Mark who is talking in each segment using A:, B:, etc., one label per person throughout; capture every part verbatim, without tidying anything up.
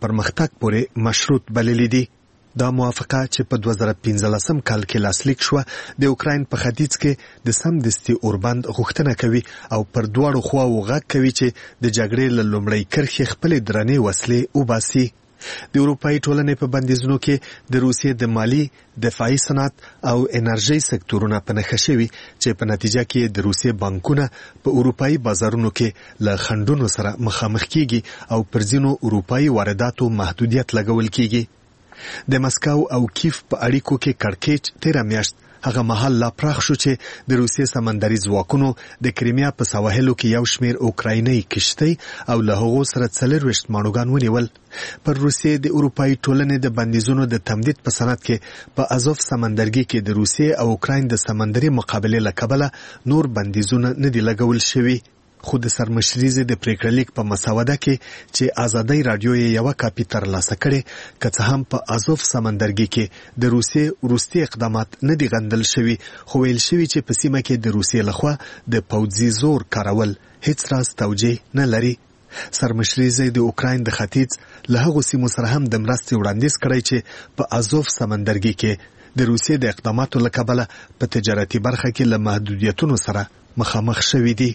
A: پرمختګ پورې مشروط بللی دي. دا موافقه چې په دوه زره پنځلسم کال کې لاسلیک شوه د اوکراین په ختیځ کې د سمدستي اوربند غوښتنه کوي او پر دواړو خواو غږ کوي چې د جګړې له لومړۍ کرښې خپلې درنې وسلې وباسي. د اروپایي ټولنې په بندیزونو کې د روسیې د مالی، دفاعي صنعت او انرژي سکتورونه په نښه شوي چې په نتیجه کې د روسیې بانکونه په اروپایي بازارونو کې له خنډونو سره مخامخ کیږي او پر ځینو اروپایي وارداتو محدودیت لګول کیږي. د مسکو او کیف په اړیکو کې کړکېچ تیره میاشت هغه مهال لا پراخ شو چې د روسیې سمندري ځواکونو د کریمیا په سواحلو کې یو شمېر اوکرایني کشتۍ او له هغو سره څلرویشت ماڼوګان ونیول. پر روسیې د اروپایي ټولنې د بندیزونو د تمدید په سند کې په ازوف سمندرګي کې د روسیې او اوکراین د سمندري مقابلې له کبله نور بندیزونه نه دي لګول شوي. خو د سرمشریزې د پریکړه لیک په مسوده کې چې آزادۍ رادیو یې یوه کاپي ترلاسه کړې، که څه هم په ازوف سمندرګي کې د روسیې وروستي اقدامات نه دي غندل شوي، خو ویل شوي چې په سیمه کې د روسیې لخوا د پوځي زور کارول هیڅ راز توجیه نه لري. سرمشریزې د اوکراین د ختیځ له هغو سیمو سره هم د مرستې وړاندیز کړی چې په ازوف سمندرګي کې د روسیې د اقداماتو له کبله په تجارتي برخه کې له محدودیتونو سره مخامخ شوي دي.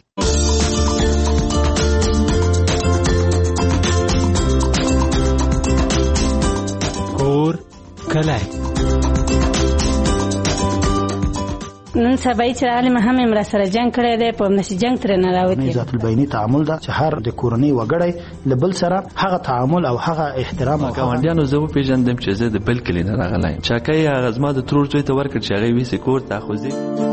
B: کلای
C: نن سبا چې عالم هم امر سره جنگ کړی دی په نشي جنگ تر نه راوتی.
D: ذات البینی تعامل دا چې هر د کورنۍ وګړی لبل سره هغه تعامل او هغه احترام او
E: ګاونډیانو زه په پیژندم چې زه د بل کلی نه راغلایم. چاکای هغه زما د ترور ځای ته ورکړ چې هغه ویسه کور ته خوځي.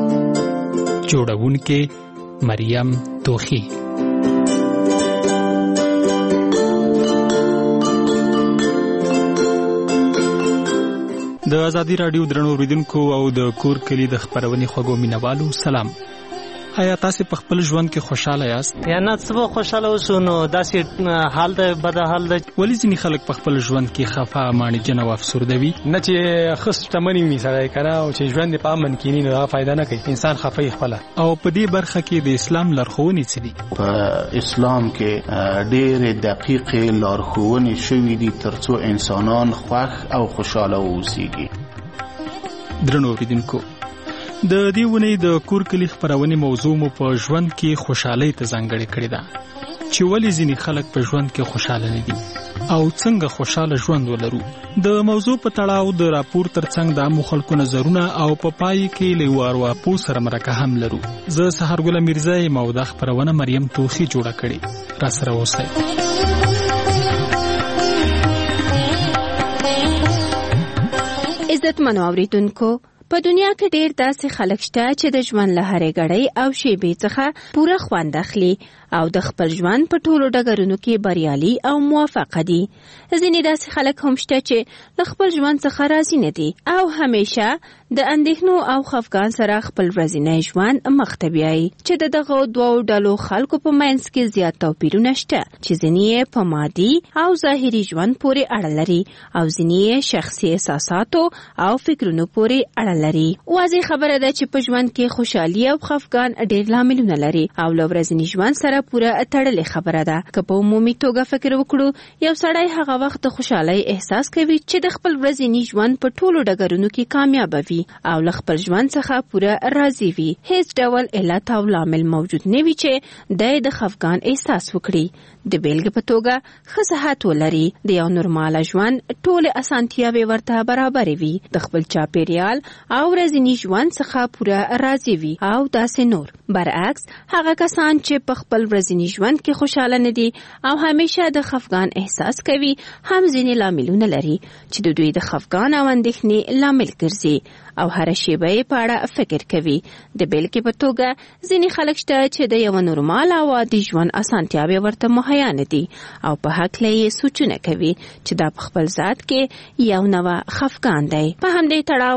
B: جوړونکې مریم توخی. د ازادي رادیو درنو اوریدونکو او د کور کلی د خبرونې خوږو مینوالو سلام. آیا تاسو په خپل ژوند کې خوشاله یاست؟
F: یا نه څه خوشاله اوسو نو داسې حال ده بد حال ده.
B: ولې ځینې خلک په خپل ژوند کې خفه، مانجن او افسرده وي؟
G: نه چې خص تمنې می سره کنه او چې ژوند په امن کې نه دا فائدہ نه کوي، انسان خفه خپل.
B: او په دې برخه کې د اسلام لارښوونې څه دي؟
D: په اسلام کې ډېر دقیق لارښوونې شوې دي ترڅو انسانان خوښ او خوشاله اوسېږي.
B: درنو اوریدونکو، د دې ونې د کور کلی خبرونې موضوع مو په ژوند کې خوشحالۍ ته ځانګړې کړې ده چې ولې ځینې خلک په ژوند کې خوشاله نه دي او څنګه خوشاله ژوند ولرو. د موضوع په تړاو د راپور ترڅنګ د عامو خلکو نظرونه او په پا پای کې له وارواپو سره مرکه هم لرو. زه سحرګل میرزا یم او د خبرونه مریم توخی جوړه کړې. را سره اوسئ.
H: عزت منو اوریدونکو، په دنیا کې ډېر داسې خلک شته چې د ژوند له هرې ګړۍ او شیبې څخه پوره خوند اخلي او د خپل ژوند په ټولو ډګرونو کې بریالي او موفق دي. ځینې داسې خلک هم شته چې له خپل ژوند څخه راضي نه دي او همیشه د اندېښنو او خفګان سره خپل ورځنی ژوند مخ ته بیایي چې د دغو دوو ډلو خلکو په منځ کې زیات توپیرونه شته چې ځینې یې په مادي او ظاهري ژوند پورې اړه لري او ځینې یې شخصي احساساتو او فکرونو پورې اړه لري. واضح خبره ده چې په ژوند کې خوشحالي او خفګان ډېر لاملونه لري او له ورځني ژوند سره پوره تړلې خبره ده. که په عمومي توګه فکر وکړو، یو سړی هغه وخت د خوشحالۍ احساس کوي چې د خپل ورځني ژوند په ټولو ډګرونو کې کامیاب وي او له خپل ژوند څخه پوره راضي وي. هیڅ ډول علت او لامل موجود نه وي چې د خفګان احساس وکړي. د بیلګې په توګه ښه صحت ولري، د یو نورماله ژوند ټولې اسانتیاوې ورته برابرې وي، د خپل چاپیریال او ورځني ژوند څخه پوره راضي وي او داسې نور. برعکس هغه کسان چې په خپل ورځني ژوند کې خوشاله نه دي او همیشه د خفګان احساس کوي هم ځینې لاملونه لري چې د دوی د خفګان او اندېښنې لامل ګرځي او هر شیبه یې په اړه فکر کوي. د بیلګې په توګه ځینې خلک شته چې د یو نورمال او عادي ژوند اسانتیاوې ورته مهیا نه دي او په هکله یې سوچونه کوي چې دا په خپل ذات کې یو نوع خفګان دی. په همدې تړاو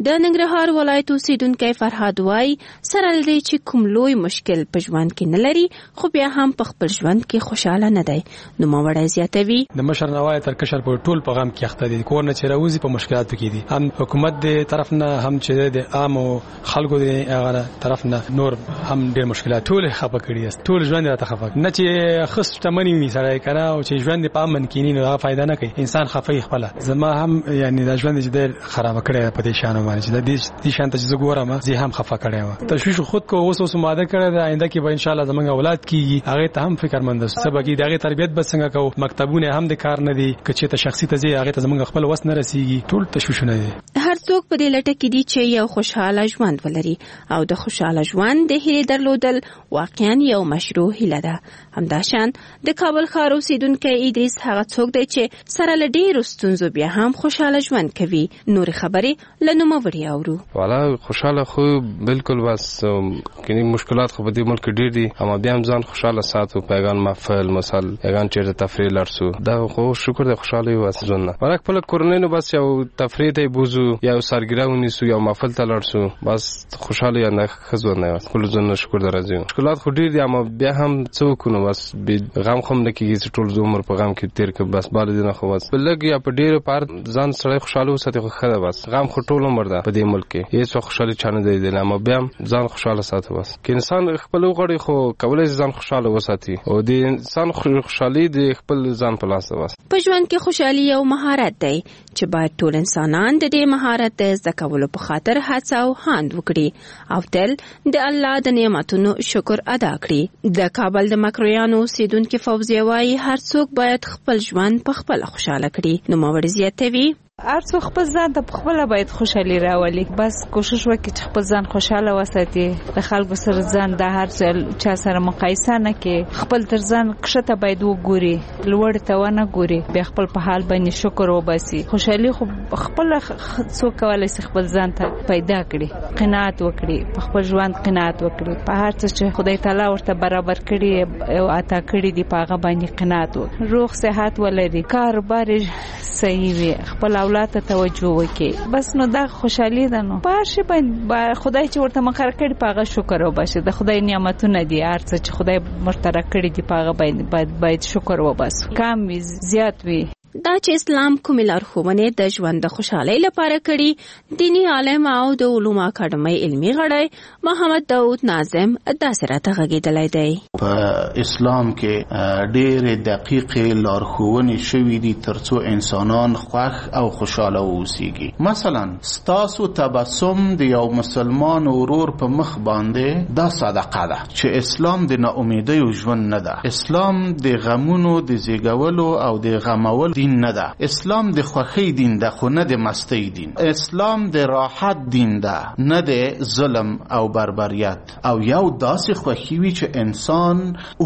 H: د ننګرهار ولایت اوسیدونکی فرهاد وای سره لري چې کوم لوی مشکل په ژوند کې نه لري خو بیا هم په خپل ژوند کې خوشاله نه دی. نو ماوړی زیاتوي
G: د مشر نوای تر کشر په ټول په غم کې اخته دي، کور نه چې راوځي په مشکلاتو کې دي، هم حکومت د طرف نه هم چې د عام خلکو د هغه طرف نه نور هم ډېر مشکلات ټول خپه کړي، ټول ژوند راته خپه نه چې خص تمنې می سره کړه او چې ژوند په امن کې نه دا فائدہ نه کوي، انسان خفه خپل زما هم یعنی دا ژوند چې ډېر خراب کړی په دې شان باندې د دې شان ته چې ګورم زه هم خفه کړی و. تشویش خود کو اوس اوس ماده کړی دا آینده کې به ان شاء الله زمونږ اولاد کیږي، هغه ته هم فکرمند اوسه سبا کې دغه تربیت به څنګه کو، مکتبونه هم د کار نه دي کچې ته شخصي ته زی هغه ته زمونږ خپل وس نه رسیږي، ټول تشویشونه دي.
H: هر څوک په دې لټه کې دي چې یو خوشاله ژوند ولري او د خوشاله ژوند د هیلې درلودل واقعا یو مشروع هیله ده. همداشان د کابل ښار اوسیدونکی ادریس هغه څوک دی چې سره له ډېرو ستونزو بیا هم خوشاله ژوند کوي. نورې خبرې له نوموړي اورو.
I: والا خوشاله خو بالکل بس کني مشکلات خو په دې ملک ډېر دي، اما بیا هم ځان خوشاله ساتو، پیغام محفل مثال پیغام چیرته تفریح لرسو، دا خو شکر د خوشاله واسه ژوند. ورک په کورنۍ نو بس یو تفریح ته بوزو یا سرګرا ونیسو یا محفل ته لرسو، بس خوشاله یا نه خزو نه کول ژوند شکر درځي. مشکلات خو ډېر دي اما بیا هم څوک نو بس غم خو نه کیږي چې ټول عمر په غم کې تیر ک بس بال دي نه خو بس بلګ یا په ډېر پار ځان سره خوشاله وساتي خو خره بس غم خو ټول عمر ده په دې ملک کې هیڅ خوشاله چانه دی نه، اما بیا ځان خوشاله ساتي بس کې انسان خپل غړي خو کولای ځان خوشاله وساتي او د انسان خوشحالي د خپل ځان په لاس ده. بس
H: په ژوند کې خوشحالي یو مهارت دی چې باید ټول انسانان د دې مهارت د زده کولو په خاطر هڅه او هاند وکړي او تل د الله د نعمتونو شکر ادا کړي. د کابل د مکرویانو اوسیدونکي فوزیه وایي هر څوک باید خپل ژوند په خپل خوشاله کړي. نو ماوړي زیاتوي
J: هر څوک خپل ځان ته خپل باید خوشحالي راولي، بس کوشش وکړي چې خپل ځان خوشاله وساتي، د خلکو سره ځان د هر چا سره مقایسه نه کړي، خپل تر ځان کښته باید وګوري، لوړ ته ونه ګوري، بیا خپل په حال باندې شکر وباسي. خوشحالي خو خپل څوک کولای شي خپل ځان ته پیدا کړي، قناعت وکړي، په خپل ژوند قناعت وکړي، په هر څه چې خدای تعالی ورته برابر کړي او عطا کړي دی په هغه باندې قناعت وکړي، روغ صحت ولري، کاروبار صحیح وي، خپل اولاد ته توجه وکړي، بس نو دا خوشحالي ده. نو په هر شي باندې خدای چې ورته مقرر کړي په هغه شکر وباسي، د خدای نعمتونه دي هر څه چې خدای مرتره کړي دي په هغه باندې باید شکر وباسو، کم وي زیات وي.
H: دا چې اسلام کومې لارښوونې د ژوند د خوشحالۍ لپاره کړي، دینی عالم او د علومو اکاډمۍ علمي غړی محمد داود ناظم داسې راته غږېدلی دی.
D: په اسلام کې ډېرې دقیقې لارښوونې شوي دي ترڅو انسانان خوښ او خوشحاله واوسیږي. مثلا ستاسو تبسم د یو مسلمان ورور په مخ باندې دا صدقه ده چې اسلام د ناامیدیو ژوند نه ده، اسلام د غمونو د زیږولو او د غمولو دین نه ده، اسلام د خوښۍ دین ده خو نه د مستۍ دین، اسلام د راحت دین ده نه د ظلم او بربریت، او یو داسې خوښي وي چې انسان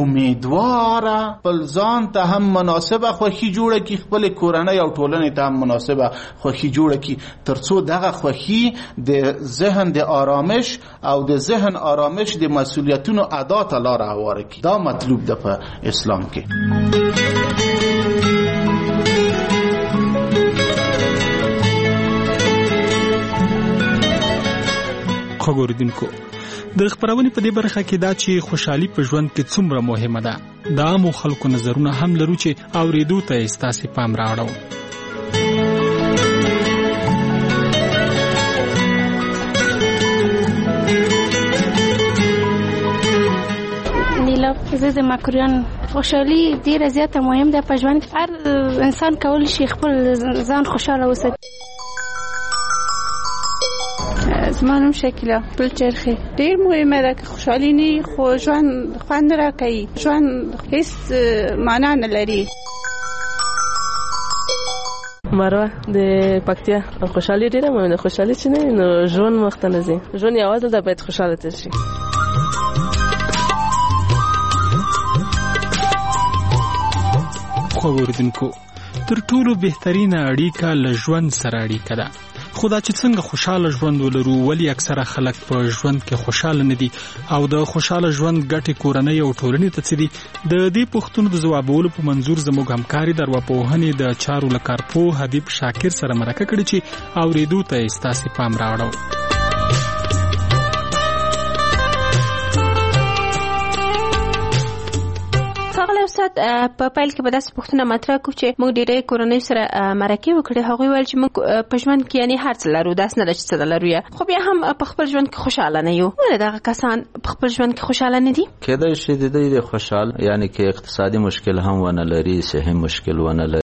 D: امیدواره خپل ځان ته هم مناسبه خوښي جوړه کړي، خپل کورنۍ او ټولنې ته هم مناسبه خوښي جوړه کړي، ترڅو دغه خوښي د ذهن د آرامش او د ذهن آرامش د مسؤلیتونو ادا ته لاره هواره کړي. دا مطلوب ده په اسلام کې.
B: خبردونکو د خبرونې په دې برخه کې دا چې خوشحالي په ژوند کې څومره مهمه ده، د عامو خلکو نظرونه هم لرو چې اوریدو ته ستاسو پام راوړو.
K: نیلا زه د مکرویان خوشحالي ډیره زیاته مهم ده په ژوند کې، هر انسان کولی شي خپل ځان خوشاله وساتي.
L: زما نوم شکیلا بل چرخی. ډیر مهمه ده که خوشحالي نه خو ژوند خوند راکوي، ژوند هیڅ معنا نه لري.
M: مروه د پکتیا خوشحالي ډیره مهمه ده، خوشحالي چې نه نو ژوند مخته نه ځي، ژوند یوازې ده باید خوشاله تیر شي.
B: خو اوریدونکو تر ټولو بهترینه اړیکه له ژوند سره اړیکه ده، خو دا چې څنګه خوشاله ژوند ولرو، ولی اکثره خلک په ژوند کې خوشاله نه دي او د خوشاله ژوند ګټې کورنۍ او ټولنې ته څه دي، د دې پوښتنو د ځوابولو په منظور زموږ همکاري د ارواپوهنې د چارو له کارپوه حبیب شاکر سره مرکه کړې چې اورېدو ته یې ستاسې پام راوړو.
H: استاد په پیل کې به داسې پوښتنه مطرح کړو چې موږ ډېرې کورنۍ سره مرکې وکړې، هغوی ویل چې موږ په ژوند کې یعنې هر څه لرو، داسې نه ده چې څه نه لرو، یا خو بیا هم په خپل ژوند کې خوشحاله نه یو. ولې دغه کسان په خپل ژوند کې خوشحاله نه دي؟
N: کېدای شي د دوی د خوشحال یعنې کې اقتصادي مشکل هم ونه لري، صحي مشکل ونه لري،